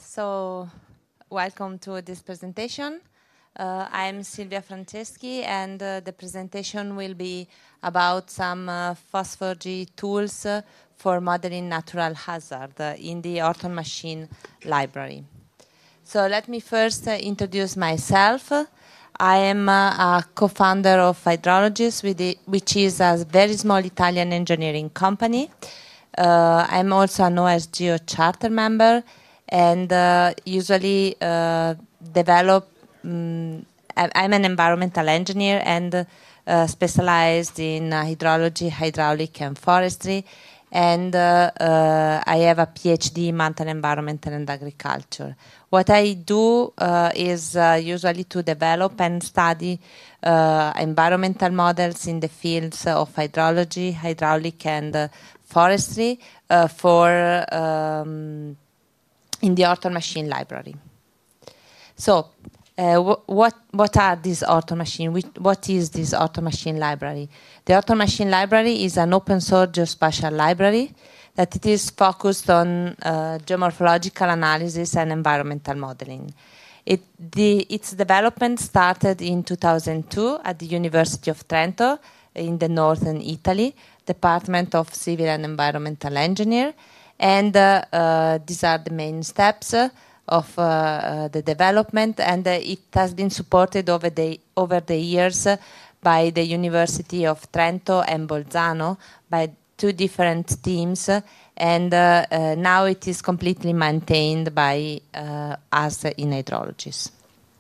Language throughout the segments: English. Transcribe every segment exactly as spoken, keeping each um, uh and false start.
So, welcome to this presentation. Uh, I'm Silvia Franceschi, and uh, the presentation will be about some uh, FOSS four G tools uh, for modeling natural hazard uh, in the Orton Machine library. So let me first uh, introduce myself. I am uh, a co-founder of Hydrologist, with the, which is a very small Italian engineering company. Uh, I'm also an O S G O charter member, and uh, usually uh, develop. Um, I'm an environmental engineer and uh, specialized in uh, hydrology, hydraulic, and forestry. And uh, uh, I have a PhD in mountain environment and agriculture. What I do uh, is uh, usually to develop and study uh, environmental models in the fields of hydrology, hydraulic, and uh, forestry uh, for um, in the Orton Machine library. So, uh, wh what what are these Orton Machine? Which, what is this Orton Machine library? The Orton Machine library is an open source geospatial library that it is focused on uh, geomorphological analysis and environmental modeling. It, the, its development started in two thousand two at the University of Trento in the northern Italy, Department of Civil and Environmental Engineer, and uh, uh, these are the main steps uh, of uh, uh, the development, and uh, it has been supported over the over the years uh, by the University of Trento and Bolzano, by two different teams, uh, and uh, uh, now it is completely maintained by uh, us in Hydrologist.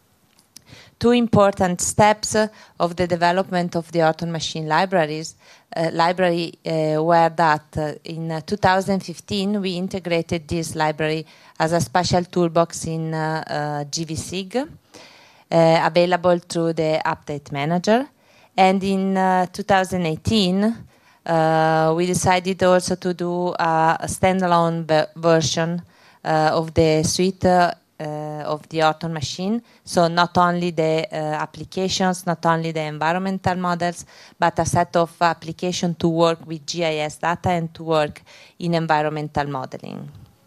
Two important steps uh, of the development of the Orton Machine libraries uh, library uh, were that uh, in uh, two thousand fifteen we integrated this library as a special toolbox in uh, uh, G V S I G, uh, available through the Update Manager. And in uh, two thousand eighteen, uh, we decided also to do uh, a standalone ver version uh, of the suite uh, Uh, of the Orton Machine. So not only the uh, applications, not only the environmental models, but a set of applications to work with G I S data and to work in environmental modeling.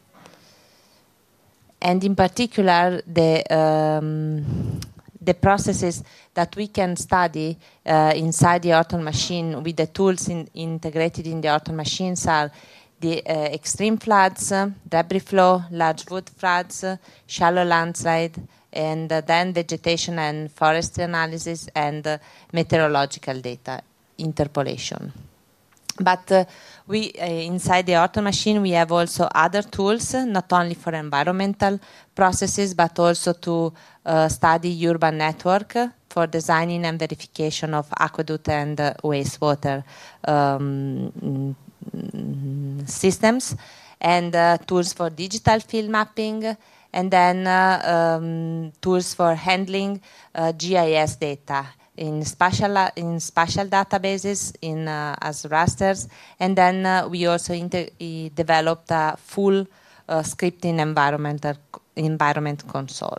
And in particular, the um, the processes that we can study uh, inside the Orton Machine with the tools in, integrated in the Orton Machines are the uh, extreme floods, uh, debris flow, large wood floods, uh, shallow landslide, and uh, then vegetation and forestry analysis and uh, meteorological data interpolation. But uh, we, uh, inside the Orton Machine, we have also other tools, uh, not only for environmental processes, but also to uh, study urban network uh, for designing and verification of aqueduct and uh, wastewater um, systems, and uh, tools for digital field mapping, and then uh, um, tools for handling uh, G I S data in spatial in spatial databases in uh, as rasters, and then uh, we also developed a full uh, scripting environment environment console.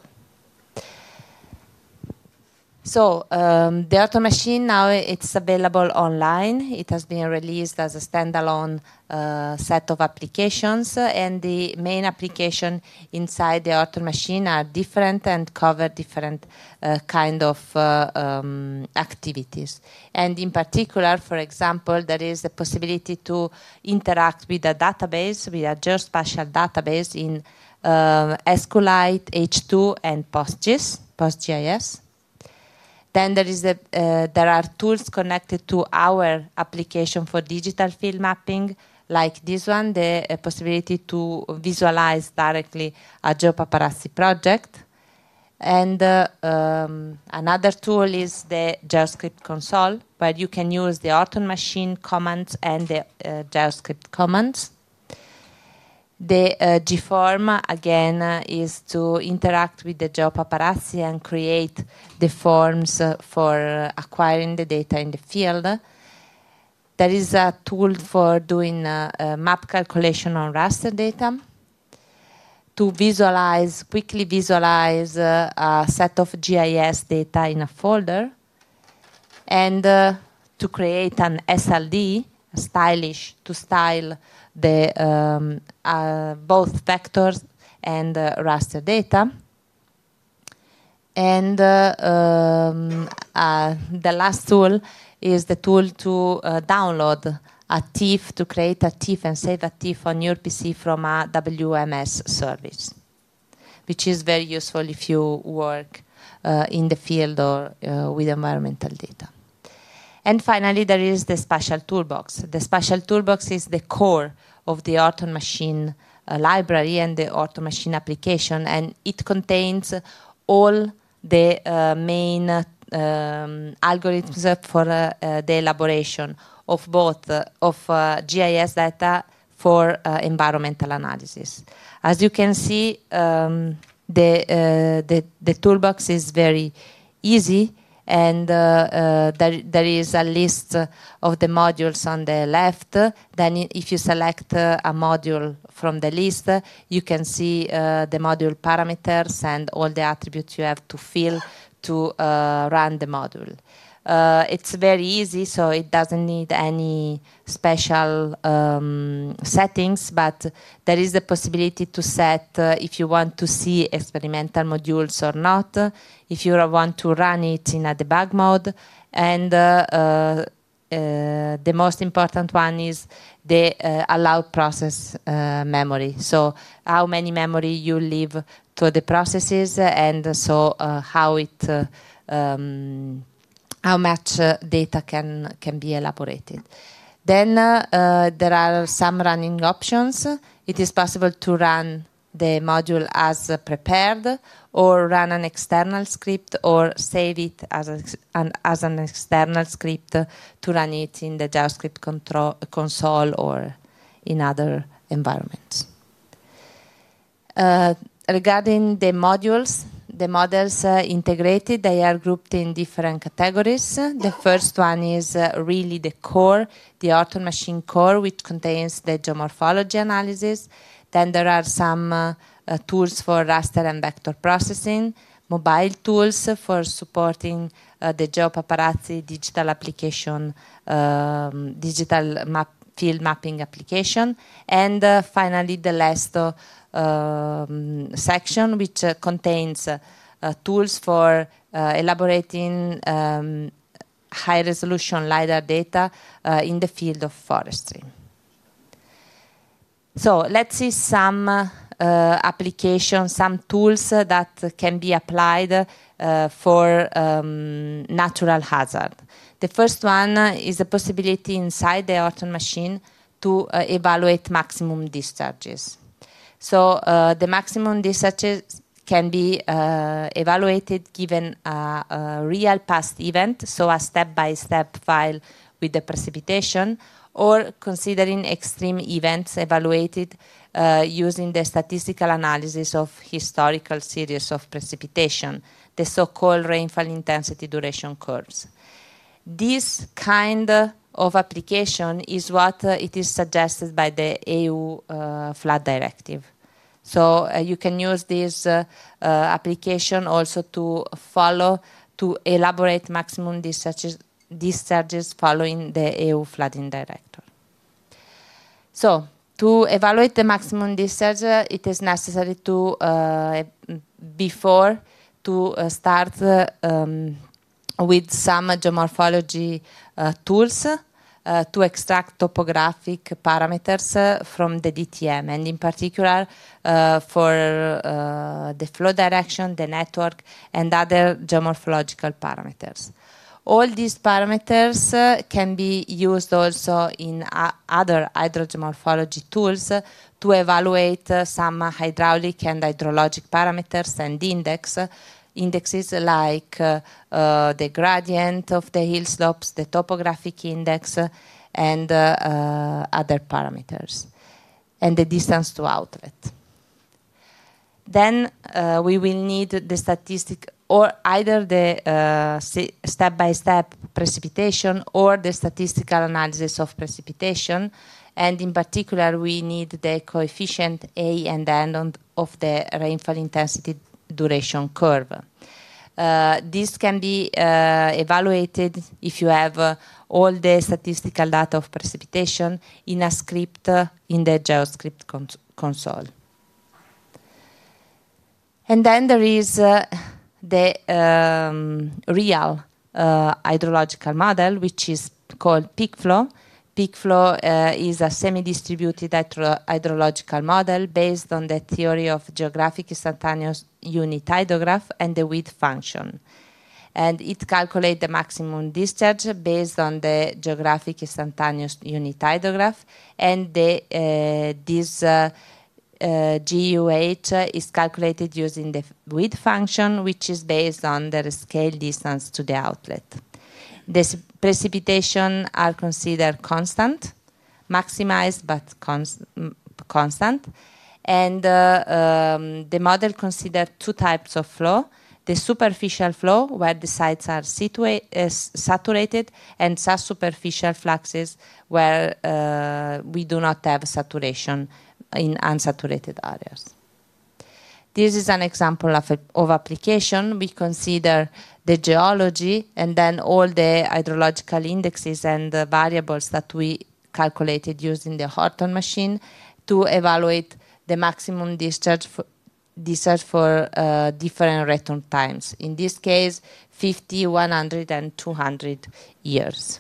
So um, the Orton Machine now it's available online. It has been released as a standalone uh, set of applications, uh, and the main application inside the Orton Machine are different and cover different uh, kind of uh, um, activities. And in particular, for example, there is the possibility to interact with a database, with a geospatial database in uh, SQLite, H two, and PostGIS, PostGIS. Then there is a, uh, there are tools connected to our application for digital field mapping, like this one, the uh, possibility to visualize directly a geopaparazzi project. And uh, um, another tool is the JavaScript console, where you can use the Orton Machine commands and the uh, JavaScript commands. The uh, GeoForm, again, uh, is to interact with the geopaparazzi and create the forms uh, for uh, acquiring the data in the field. There is a tool for doing uh, uh, map calculation on raster data, to visualize, quickly visualize uh, a set of G I S data in a folder, and uh, to create an S L D, stylish, to style the um, uh, both vectors and uh, raster data. And uh, um, uh, the last tool is the tool to uh, download a T I F, to create a T I F and save a T I F on your P C from a W M S service, which is very useful if you work uh, in the field or uh, with environmental data. And finally, there is the Spatial Toolbox. The Spatial Toolbox is the core of the Orton Machine uh, library and the Orton Machine application, and it contains all the uh, main uh, um, algorithms for uh, uh, the elaboration of both uh, of uh, G I S data for uh, environmental analysis. As you can see, um, the, uh, the the toolbox is very easy, and uh, uh, there, there is a list of the modules on the left. Then if you select uh, a module from the list, you can see uh, the module parameters and all the attributes you have to fill to uh, run the module. Uh, it's very easy, so it doesn't need any special um, settings, but there is the possibility to set uh, if you want to see experimental modules or not, if you want to run it in a debug mode, and uh, uh, uh, the most important one is the uh, allowed process uh, memory. So how many memory you leave to the processes, and so uh, how it uh, um, how much uh, data can, can be elaborated. Then uh, uh, there are some running options. It is possible to run the module as uh, prepared, or run an external script, or save it as, a, an, as an external script uh, to run it in the JavaScript control, console or in other environments. Uh, regarding the modules, the models uh, integrated, they are grouped in different categories. The first one is uh, really the core, the Orton Machine core, which contains the geomorphology analysis. Then there are some uh, uh, tools for raster and vector processing, mobile tools for supporting uh, the GeoPaparazzi digital application, um, digital map, field mapping application, and uh, finally the last uh, Um, section, which uh, contains uh, uh, tools for uh, elaborating um, high-resolution LiDAR data uh, in the field of forestry. So let's see some uh, applications, some tools uh, that can be applied uh, for um, natural hazard. The first one uh, is a possibility inside the Orton Machine to uh, evaluate maximum discharges. So uh, the maximum discharges can be uh, evaluated given a, a real past event, so a step-by-step file with the precipitation, or considering extreme events evaluated uh, using the statistical analysis of historical series of precipitation, the so-called rainfall intensity duration curves. This kind of application is what uh, it is suggested by the E U uh, flood directive. So uh, you can use this uh, uh, application also to follow, to elaborate maximum discharges, discharges following the E U flooding directive. So to evaluate the maximum discharge, uh, it is necessary to, uh, before, to uh, start uh, um, with some geomorphology uh, tools Uh, to extract topographic parameters uh, from the D T M, and in particular uh, for uh, the flow direction, the network, and other geomorphological parameters. All these parameters uh, can be used also in uh, other hydrogeomorphology tools uh, to evaluate uh, some hydraulic and hydrologic parameters and index, uh, indexes like uh, uh, the gradient of the hill slopes, the topographic index, uh, and uh, uh, other parameters, and the distance to outlet. Then uh, we will need the statistic, or either the uh, step-by-step precipitation or the statistical analysis of precipitation, and in particular we need the coefficient A and N of the rainfall intensity duration curve. Uh, this can be uh, evaluated if you have uh, all the statistical data of precipitation in a script uh, in the JavaScript cons console. And then there is uh, the um, real uh, hydrological model, which is called PeakFlow. PeakFlow uh, is a semi-distributed hydro hydrological model based on the theory of geographic instantaneous unit hydrograph and the width function. And it calculates the maximum discharge based on the geographic instantaneous unit hydrograph, and the, uh, this uh, uh, G U H is calculated using the width function, which is based on the scale distance to the outlet. The precipitation are considered constant, maximized but const constant, and uh, um, the model considers two types of flow: the superficial flow, where the sites are uh, saturated, and subsuperficial fluxes, where uh, we do not have saturation in unsaturated areas. This is an example of, a, of application. We consider the geology and then all the hydrological indexes and uh, variables that we calculated using the Horton machine to evaluate the maximum discharge for, discharge for uh, different return times. In this case, fifty, one hundred, and two hundred years.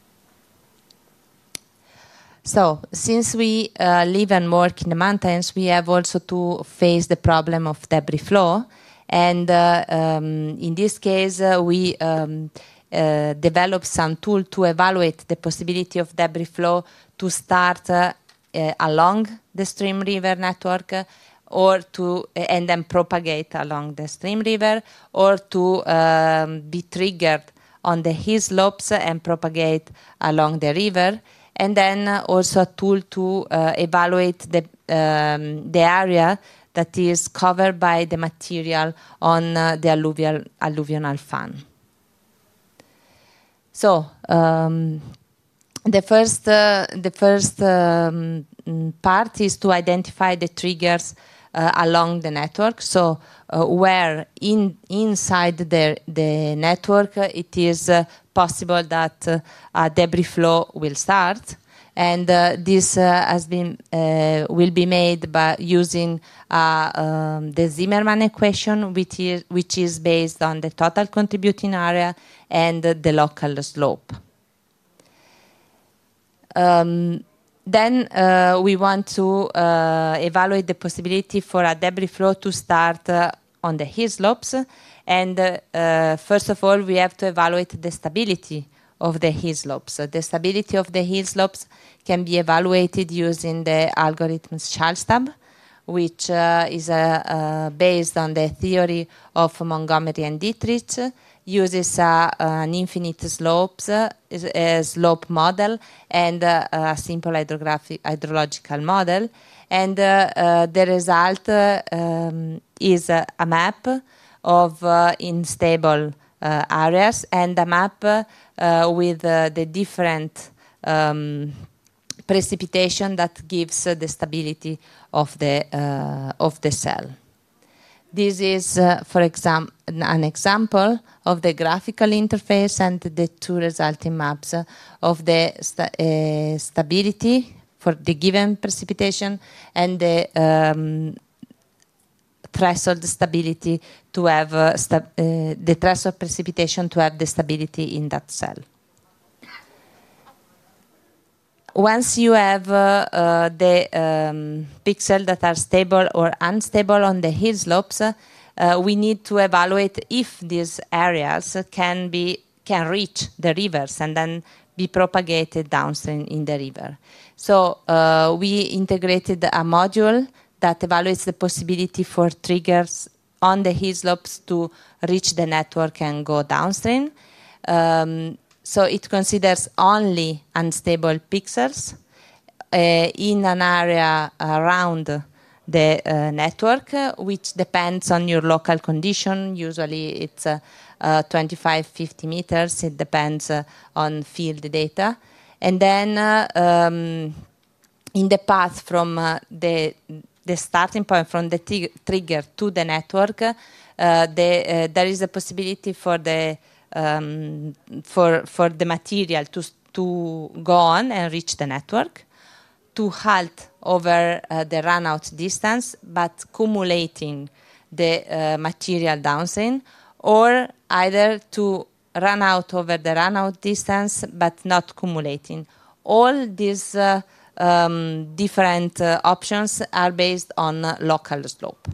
So, since we uh, live and work in the mountains, we have also to face the problem of debris flow. And uh, um, in this case, uh, we um, uh, developed some tool to evaluate the possibility of debris flow to start uh, uh, along the stream river network, uh, or to uh, and then propagate along the stream river, or to um, be triggered on the hill slopes and propagate along the river. And then uh, also a tool to uh, evaluate the, um, the area that is covered by the material on uh, the alluvial, alluvional fan. So um, the first, uh, the first um, part is to identify the triggers uh, along the network. So uh, where in, inside the, the network uh, it is uh, possible that uh, a debris flow will start. And uh, this uh, has been uh, will be made by using uh, um, the Zimmermann equation, which is which is based on the total contributing area and uh, the local slope. Um, then uh, we want to uh, evaluate the possibility for a debris flow to start uh, on the hill slopes, and uh, uh, first of all we have to evaluate the stability of the hill slopes. So the stability of the hill slopes can be evaluated using the algorithm Schallstab, which uh, is uh, uh, based on the theory of Montgomery and Dietrich, uses uh, an infinite slopes, uh, a slope model, and uh, a simple hydrographic hydrological model. And uh, uh, the result uh, um, is uh, a map of uh, unstable uh, areas and a map uh, uh, with uh, the different um, precipitation that gives uh, the stability of the uh, of the cell. This is, uh, for example, an example of the graphical interface and the two resulting maps uh, of the sta uh, stability for the given precipitation and the um, threshold stability to have uh, sta uh, the threshold precipitation to have the stability in that cell. Once you have uh, uh, the um, pixels that are stable or unstable on the hill slopes, uh, we need to evaluate if these areas can be can reach the rivers and then be propagated downstream in the river. So uh, we integrated a module that evaluates the possibility for triggers on the hill slopes to reach the network and go downstream. Um, So it considers only unstable pixels uh, in an area around the uh, network, uh, which depends on your local condition. Usually it's uh, uh, twenty-five, fifty meters. It depends uh, on field data. And then uh, um, in the path from uh, the, the starting point, from the trigger to the network, uh, the, uh, there is a possibility for the Um, for, for the material to, to go on and reach the network, to halt over uh, the run-out distance, but cumulating the uh, material downstream, or either to run out over the run out distance but not cumulating. All these uh, um, different uh, options are based on uh, local slope.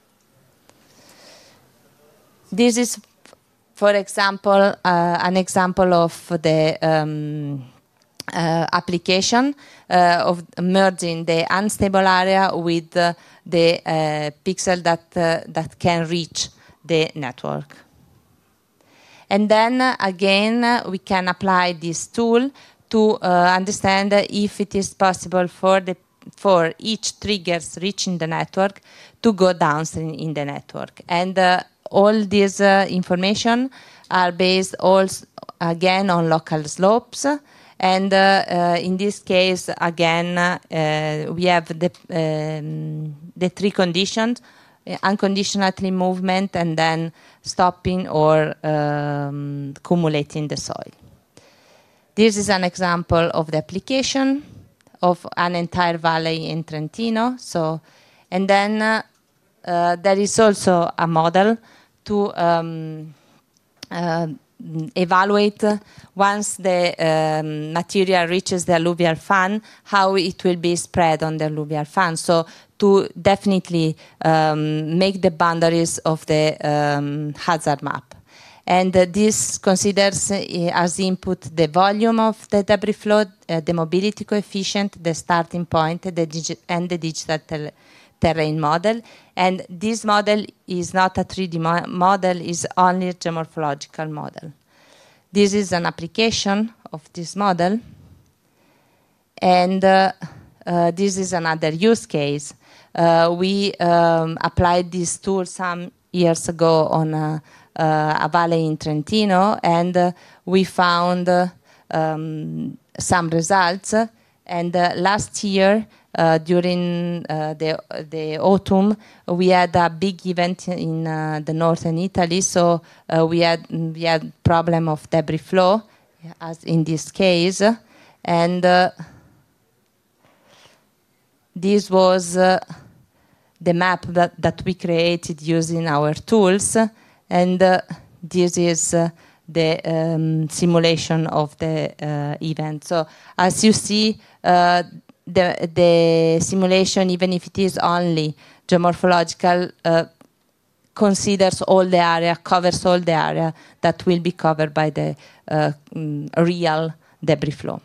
This is, for example, uh, an example of the um, uh, application uh, of merging the unstable area with uh, the uh, pixel that, uh, that can reach the network. And then, uh, again, uh, we can apply this tool to uh, understand uh, if it is possible for, the, for each triggers reaching the network to go downstream in the network. And uh, all this uh, information are based also, again, on local slopes. And uh, uh, in this case, again, uh, we have the, um, the three conditions: uh, unconditionally movement, and then stopping or um, cumulating the soil. This is an example of the application of an entire valley in Trentino. So, and then uh, uh, there is also a model to um, uh, evaluate uh, once the um, material reaches the alluvial fan, how it will be spread on the alluvial fan. So to definitely um, make the boundaries of the um, hazard map. And uh, this considers uh, as input the volume of the debris flow, uh, the mobility coefficient, the starting point, the and the digital ter terrain model. And this model is not a three D mo model, is only a geomorphological model. This is an application of this model. And uh, uh, this is another use case. Uh, we um, applied this tool some years ago on a, uh, a valley in Trentino, and uh, we found uh, um, some results. And uh, last year, uh, during uh, the, the autumn, we had a big event in uh, the northern Italy, so uh, we had we had problem of debris flow, as in this case, and uh, this was uh, the map that, that we created using our tools, and uh, this is uh, the um, simulation of the uh, event. So as you see, uh, the, the simulation, even if it is only geomorphological, uh, considers all the area, covers all the area that will be covered by the uh, um, real debris flow.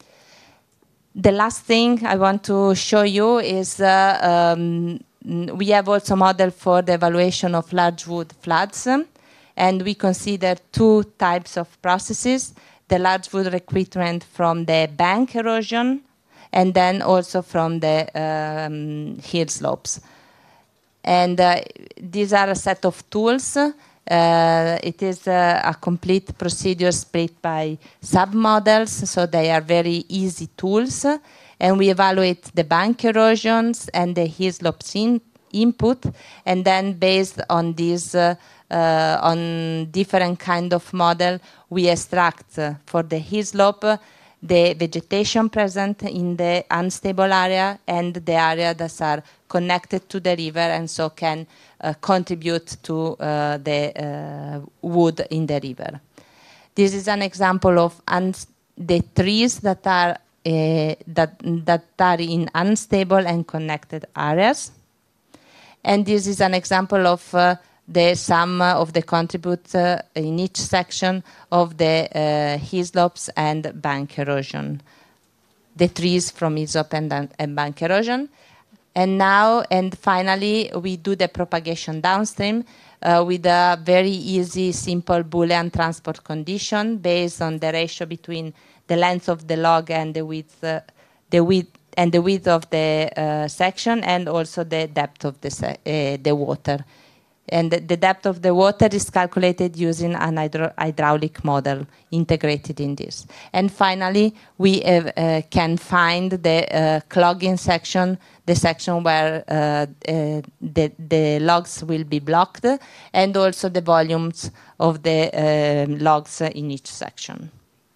The last thing I want to show you is uh, um, we have also a model for the evaluation of large wood floods, and we consider two types of processes: the large wood recruitment from the bank erosion, and then also from the um, hill slopes. And uh, these are a set of tools. Uh, it is uh, a complete procedure split by sub-models, so they are very easy tools. And we evaluate the bank erosions and the hill slopes in input, and then based on these, uh, uh, on different kind of model, we extract uh, for the hill slope uh, the vegetation present in the unstable area and the area that are connected to the river, and so can uh, contribute to uh, the uh, wood in the river. This is an example of the trees that are uh, that that are in unstable and connected areas, and this is an example of uh, the sum of the contribute uh, in each section of the uh, hill slopes and bank erosion, the trees from hill slope and, and bank erosion. And now, and finally, we do the propagation downstream uh, with a very easy, simple Boolean transport condition based on the ratio between the length of the log and the width, uh, the width and the width of the uh, section, and also the depth of the uh, the water. And the depth of the water is calculated using an hydro hydraulic model integrated in this. And finally, we uh, uh, can find the uh, clogging section, the section where uh, uh, the, the logs will be blocked, and also the volumes of the uh, logs in each section.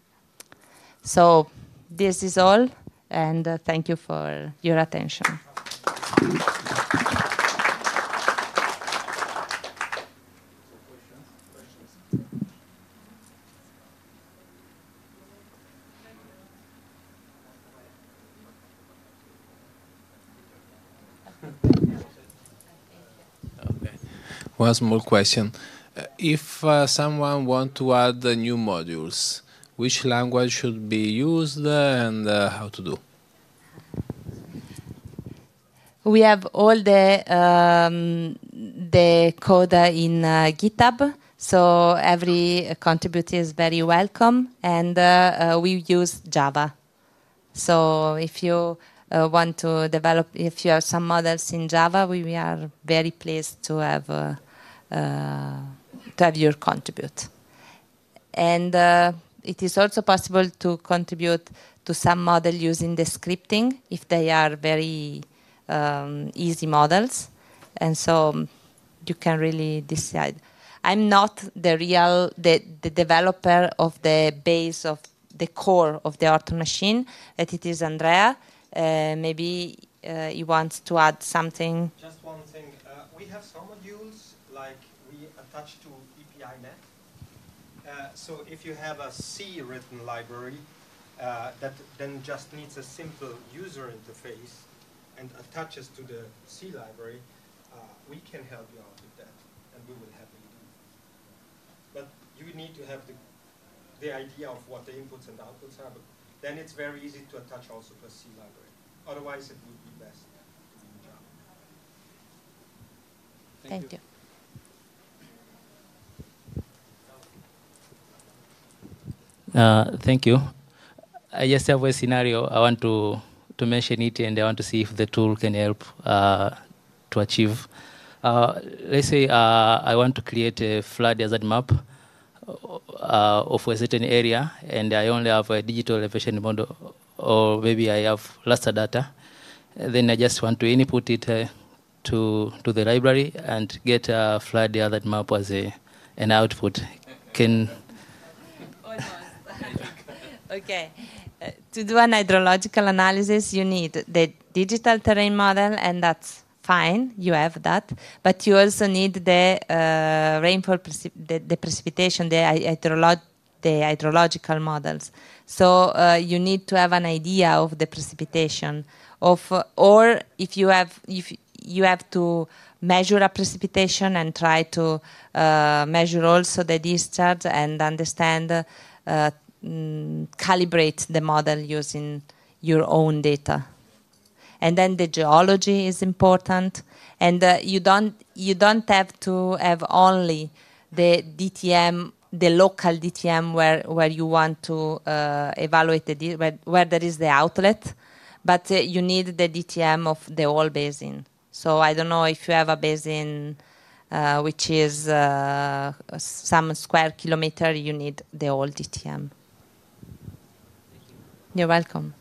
So this is all, and uh, thank you for your attention. Okay. One small question. Uh, If uh, someone want to add uh, new modules, which language should be used uh, and uh, how to do? We have all the um, the code in uh, GitHub, so every contributor is very welcome, and uh, uh, we use Java. So if you uh, want to develop, if you have some models in Java, we, we are very pleased to have uh, uh, to have your contribute. And uh, it is also possible to contribute to some model using the scripting if they are very um, easy models. And so um, you can really decide. I'm not the real, the, the developer of the base of the core of the Orton machine, that it is Andrea. Uh, maybe uh, he wants to add something. Just one thing. Uh, we have some modules, like we attach to E P I net. Uh, so if you have a C written library uh, that then just needs a simple user interface and attaches to the C library, uh, we can help you out with that, and we will happily do. But you need to have the, the idea of what the inputs and outputs are, but then it's very easy to attach also to a C library. Otherwise, it would be best to be in Java. Thank, Thank you. you. Uh, thank you. I just have a scenario. I want to, to mention it, and I want to see if the tool can help uh, to achieve. Uh, let's say uh, I want to create a flood hazard map uh, of a certain area, and I only have a digital elevation model, or maybe I have raster data. Then I just want to input it uh, to to the library and get a flood hazard map as a an output. Can Okay. Uh, to do an hydrological analysis, you need the digital terrain model, and that's fine. You have that, but you also need the uh, rainfall, precip the, the precipitation, the, hydrolog the hydrological models. So uh, you need to have an idea of the precipitation, of uh, or if you have if you have to measure a precipitation and try to uh, measure also the discharge and understand. Uh, Mm, calibrate the model using your own data. And then the geology is important, and uh, you don't you don't have to have only the D T M, the local D T M where where you want to uh, evaluate the where, where there is the outlet, but uh, you need the D T M of the whole basin. So I don't know if you have a basin uh, which is uh, some square kilometer, you need the whole D T M. You're welcome.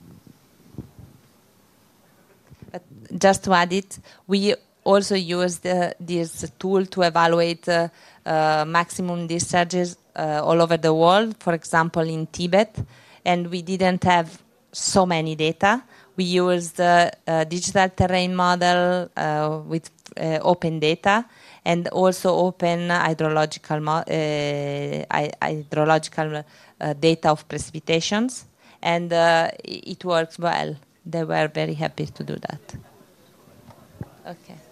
But just to add it, we also use the, this tool to evaluate uh, uh, maximum discharges uh, all over the world, for example, in Tibet. And we didn't have so many data. We used the uh, digital terrain model uh, with uh, open data and also open hydrological, uh, hydrological uh, data of precipitations. And uh, it works well. They were very happy to do that. Okay.